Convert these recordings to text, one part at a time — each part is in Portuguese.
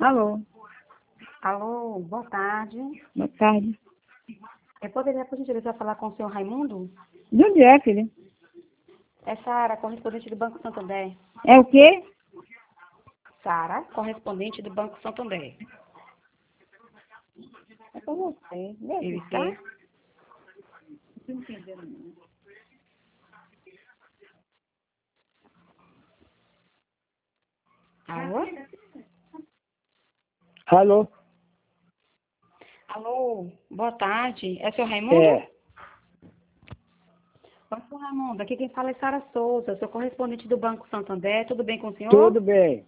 Alô, Alô, boa tarde. boa tarde. Eu poderia, por gentileza, falar com o senhor Raimundo? De onde é, filha? É Sara, correspondente do Banco Santander. É o quê? Sara, correspondente do Banco Santander. É com você. Ele Deve tá? ser. Não tô entendendo, não. Alô? Alô? Alô, boa tarde. É o senhor Raimundo? É, Oi, senhor Raimundo. Aqui quem fala é Sara Souza, sou correspondente do Banco Santander. Tudo bem com o senhor? tudo bem.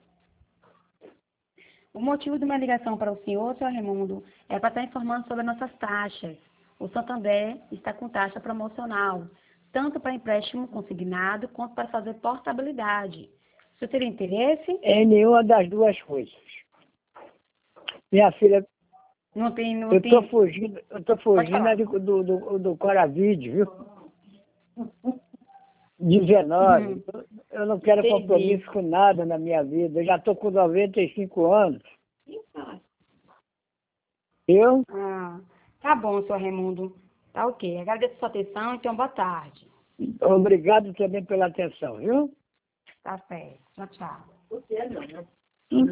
O motivo de minha ligação para o senhor Raimundo, é para estar informando sobre nossas taxas. O Santander está com taxa promocional, tanto para empréstimo consignado quanto para fazer portabilidade. O senhor teria interesse? É nenhuma das duas coisas. Minha filha, Não tem, não eu tô tem. fugindo, Pode falar. do Coravide, viu? 19. Uhum. Eu não quero Entendi. compromisso com nada na minha vida. Eu já tô com 95 anos. Eu? Ah, tá bom, senhor Raimundo. Tá ok. Agradeço a sua atenção, então boa tarde. Obrigado também pela atenção, viu? Tá certo. Tchau, tchau.